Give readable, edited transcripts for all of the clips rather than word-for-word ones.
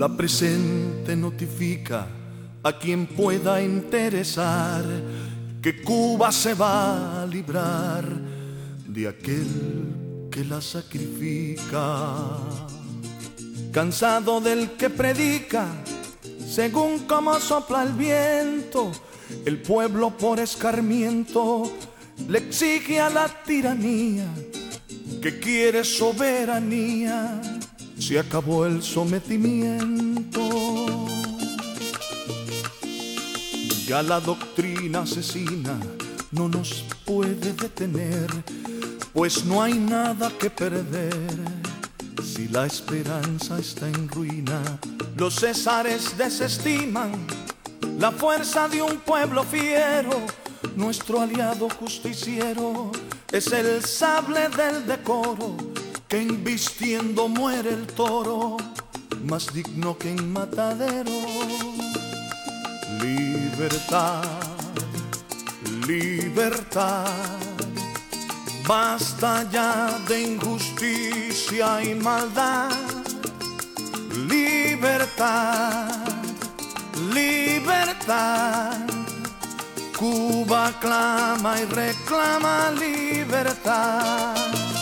La presente notifica a quien pueda interesar que Cuba se va a librar de aquel que la sacrifica. Cansado del que predica según como sopla el viento, el pueblo por escarmiento le exige a la tiranía que quiere soberanía. Se acabó el sometimiento. Ya la doctrina asesina no nos puede detener, pues no hay nada que perder. Si la esperanza está en ruina, los césares desestiman la fuerza de un pueblo fiero. Nuestro aliado justiciero es el sable del decoro, que embistiendo muere el toro, más digno que en matadero. Libertad, libertad, basta ya de injusticia y maldad. Libertad, libertad, Cuba clama y reclama libertad.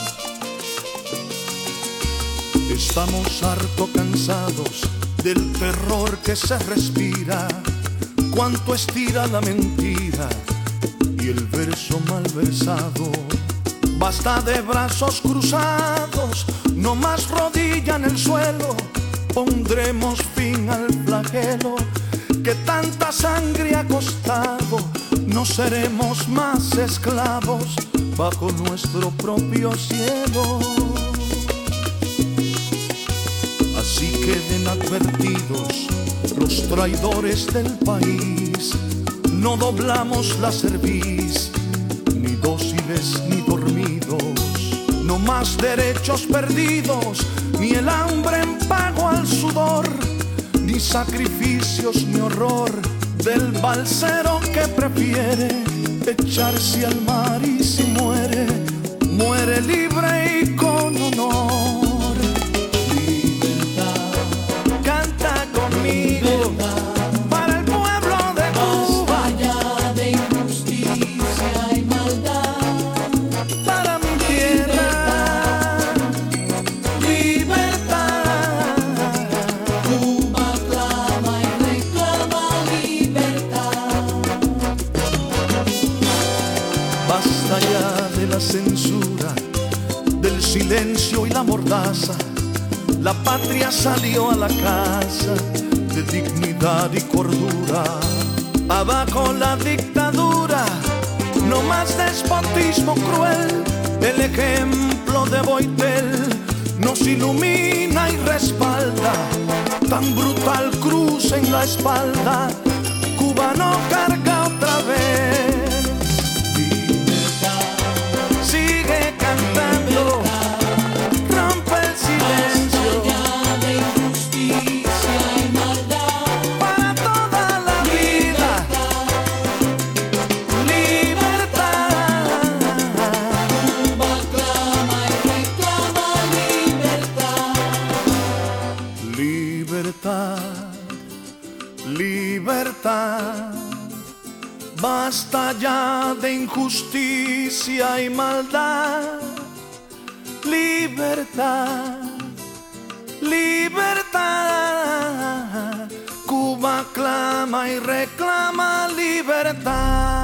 Estamos harto cansados del terror que se respira, cuánto estira la mentira y el verso mal versado. Basta de brazos cruzados, no más rodilla en el suelo. Pondremos fin al flagelo que tanta sangre ha costado. No seremos más esclavos bajo nuestro propio cielo. Así queden advertidos los traidores del país. No doblamos la cerviz, ni dóciles ni dormidos. No más derechos perdidos, ni el hambre en pago al sudor, ni sacrificios ni horror del balsero que prefiere echarse al mar y si muere, muere libre y con honor. Para el pueblo de Cuba, basta ya de injusticia y maldad. para mi tierra, libertad. Cuba clama y reclama libertad. Basta ya de la censura, del silencio y la mordaza. La patria salió a la casa de dignidad y cordura. Abajo la dictadura, no más despotismo cruel. El ejemplo de Boitel nos ilumina y respalda. Tan brutal cruz en la espalda, Cuba no carga otra vez. Libertad, Sigue cantando, rompe el silencio. basta ya de injusticia y maldad. Para toda la vida, libertad. Cuba clama y reclama libertad. Libertad, libertad, basta ya de injusticia y maldad. Libertad, libertad, Cuba clama y reclama libertad.